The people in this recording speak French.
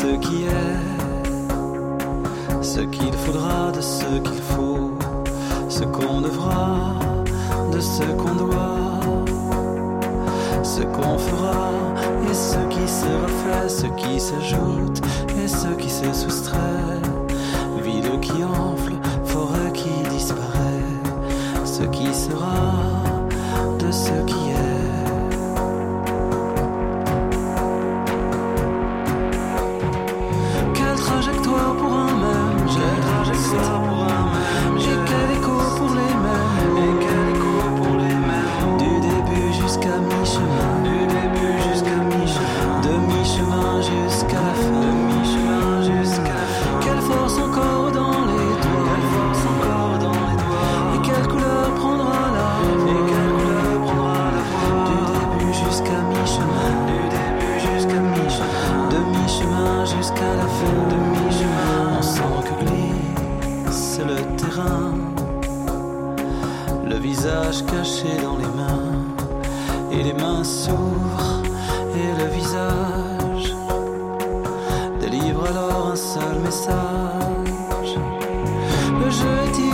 ce qui est, ce qu'il faudra, de ce qu'il faut, ce qu'on devra, de ce qu'on doit, ce qu'on fera et ce qui sera fait, ce qui s'ajoute et ce qui se soustrait, vide qui enfle, forêt qui disparaît, ce qui sera, de ce qui est. Quelle trajectoire pour un même, quelle trajectoire pour un même, et quel écho pour les mêmes, et quel écho pour les mêmes, du début jusqu'à mi-chemin, du début jusqu'à mi-chemin, de mi-chemin jusqu'à la fin, de mi-chemin jusqu'à la fin. Quelle force encore dans les doigts, quelle force encore dans les doigts, et quelle couleur prendra la voix, et quelle couleur prendra la voix, du début jusqu'à mi-chemin, du début jusqu'à mi-chemin, de mi-chemin jusqu'à la fin, de mi-chemin. On sent que glisse le terrain, le visage caché dans les mains, et les mains s'ouvrent et le visage délivre alors un seul message. Le jeu est